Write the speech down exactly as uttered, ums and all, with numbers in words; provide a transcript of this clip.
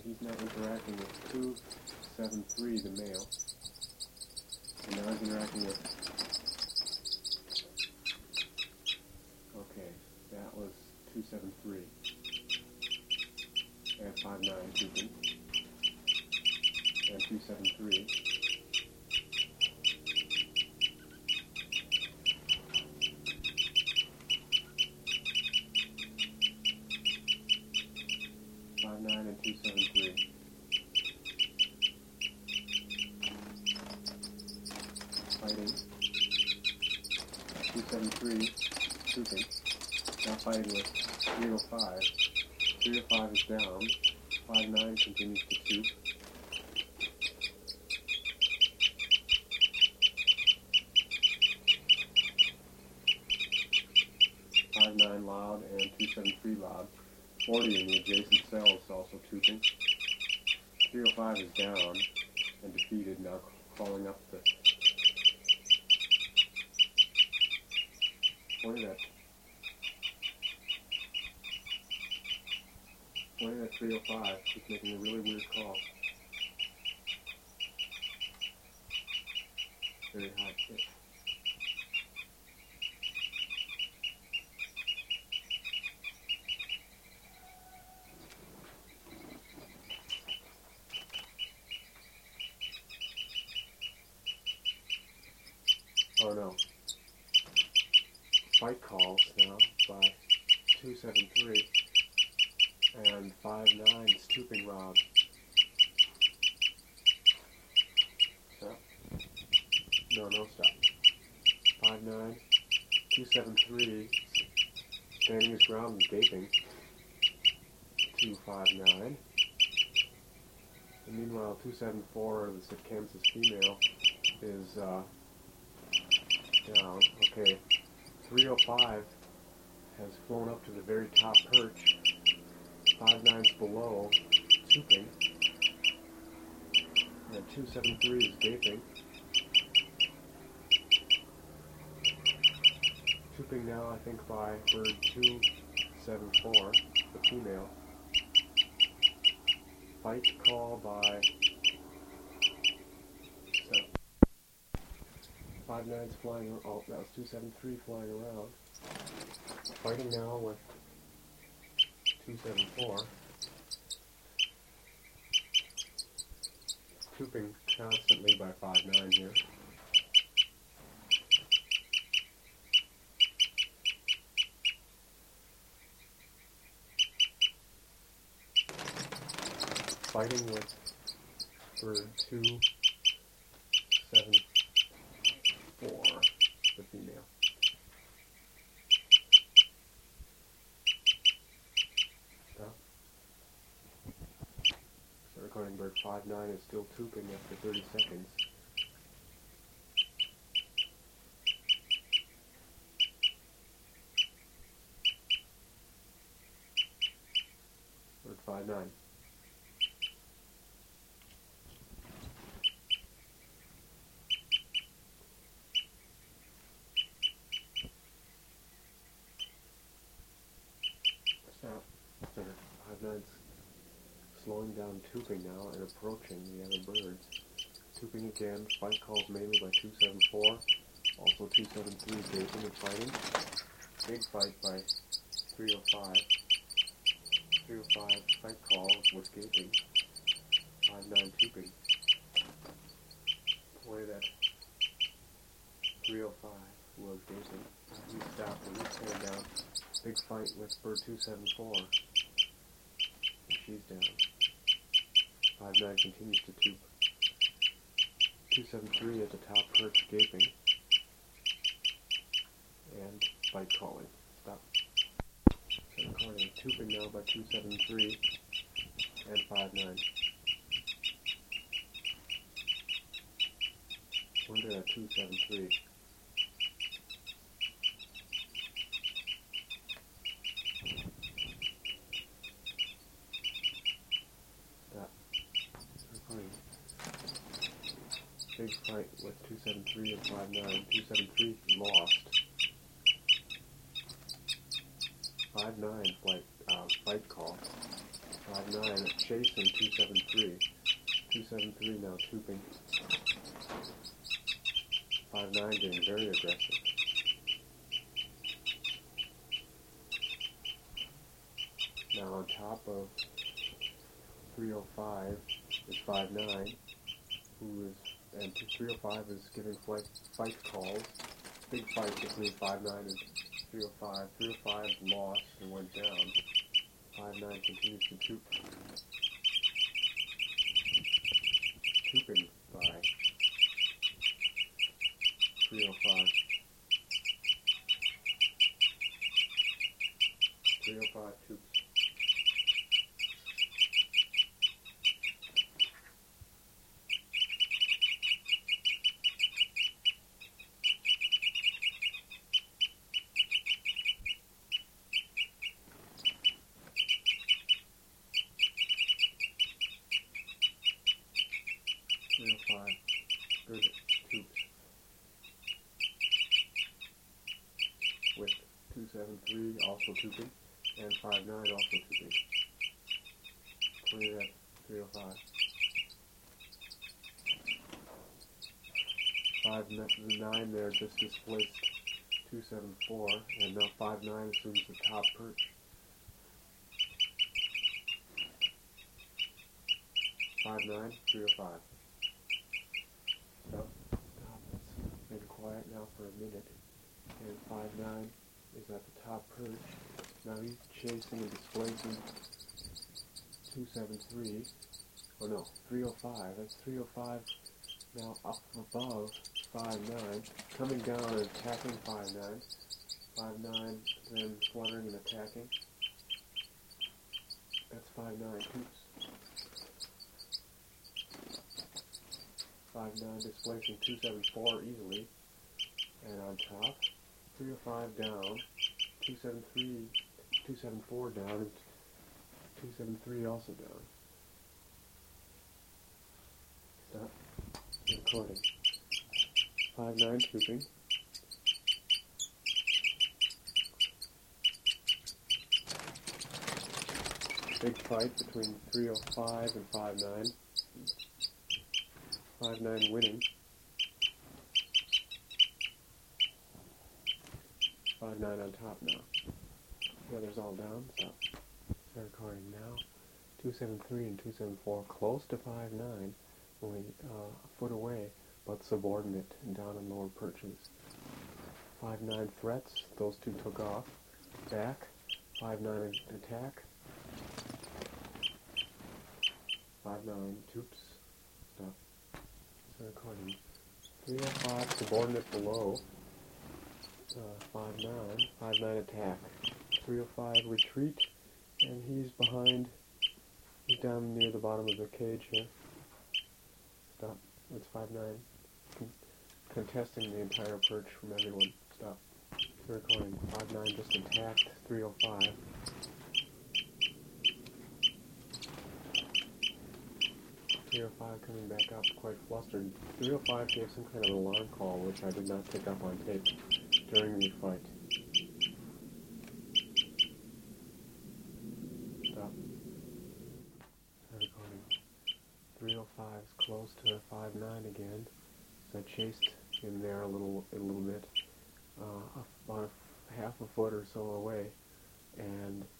he's now interacting with two seven three, the male. And now he's interacting with... Okay, that was two seven three. And five nine, keeping. And two seven three. five nine and two seven three. Fighting. two seven three, scooping. Now fighting with three oh five. three oh five is down. five nine continues to toop. five nine loud and two seven three loud. forty in the adjacent cell is also tooping. three oh five is down and defeated, now crawling up the... Pointing at... Pointing at three oh five, he's making a really weird call. Very high pitch. Oh no. Fight calls now by two seven three and five nine's tooping Rob. Stop. No, no stop. five nine, two seven three, standing his ground and gaping. two five nine. And meanwhile, two seven four, the Kansas female, is uh, down. Okay. three oh five has flown up to the very top perch. five nine's below, tooping. And two seven three is gaping. Tooping now, I think, by bird two seven four, the female. Fight call by... So, five nine's flying... Oh, that was two seven three flying around. Fighting now with two seven four. Tooping constantly by five nine here. Fighting with bird two seven four, the female. Stop. So recording bird five nine is still tooping after thirty seconds. Bird five nine. Stop. five nine's slowing down, tooping now, and approaching the other birds. Tooping again, fight calls mainly by two seven four, also two seven three gaping and fighting. Big fight by three oh five. three oh five fight calls with gaping. five nine tooping. Boy, that three oh five was gaping. He stopped and he's staying down. Big fight with bird two seven four. She's down. five nine continues to toop. two seven three at the top perch gaping. And fight calling. Stop. So recording. Tooping now by two seven three and five nine. Pointed at two seven three. Big fight with two seven three and five nine. two seven three lost. five nine flight, uh, fight call. five nine chasing two seven three. two seven three now tubing. five nine getting very aggressive. Now on top of three oh five is five nine, who is, and three oh five is giving fight, fight calls. Big fight between five nine and three oh five. three oh five lost and went down. five nine continues to toop. Tooping by three oh five. three oh five toops. three oh five. Good toops. With two seven three also tubing, and five nine also tubing. Clear at three oh five. five nine there just displaced two seven four, and now five nine assumes the top perch. five nine, three oh five. Stop. Stop. It's been quiet now for a minute. And five nine is at the top perch. Now he's chasing and displacing two seven three. Oh no, three oh five. That's three oh five now up above five nine. Coming down and attacking five nine. five nine then fluttering and attacking. That's five nine. Oops. five nine displacing two seven four easily. And on top, three oh five down, two seven three, two seven four down, and two seven three also down. Stop. Recording. five nine tubing. Big fight between three oh five and five nine. five nine winning. five nine on top now. The others all down. Stop. Start recording now. two seven three and two seven four close to five nine, only uh, a foot away, but subordinate and down in lower perches. five nine threats. Those two took off. Back. five nine attack. five nine toops. Stop. Start recording. three oh five subordinate below. Uh, five nine, five nine attack, three oh five retreat, and he's behind, he's down near the bottom of the cage here. Stop. It's five nine, Con- contesting the entire perch from everyone. Stop. Still recording. five nine just attacked three oh five. three oh five coming back up quite flustered. three oh five gave some kind of alarm call, which I did not pick up on tape during the fight. Stop. Start recording. three oh five is close to five nine again. So I chased him there a little, a little bit, uh, about a, half a foot or so away, and